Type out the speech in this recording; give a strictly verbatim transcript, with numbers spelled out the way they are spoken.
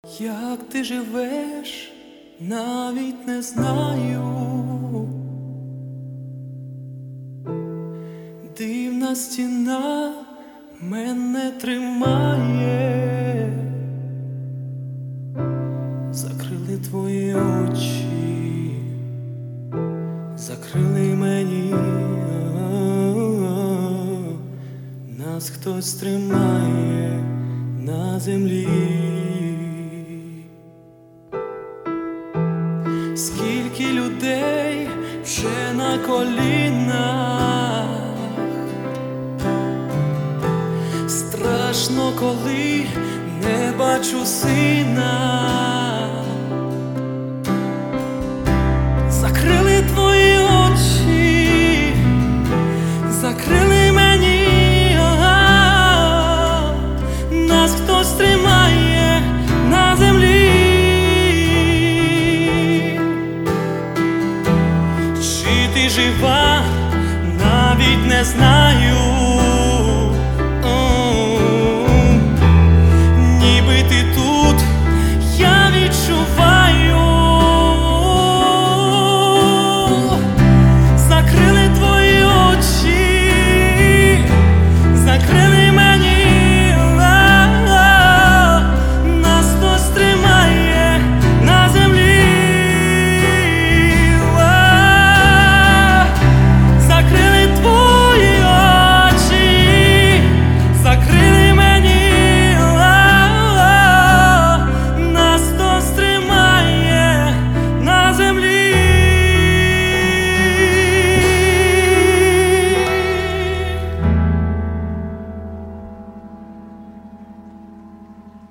Як ти живеш, навіть не знаю. Дивна стіна мене тримає, закрили твої очі, закрили мені, нас хтось тримає на землі. Скільки людей вже на колінах, страшно, коли не бачу сина. Закрили твої очі, закрили мені, ага, нас хтось тримає на землі. Чи ти жива, навіть не знаю.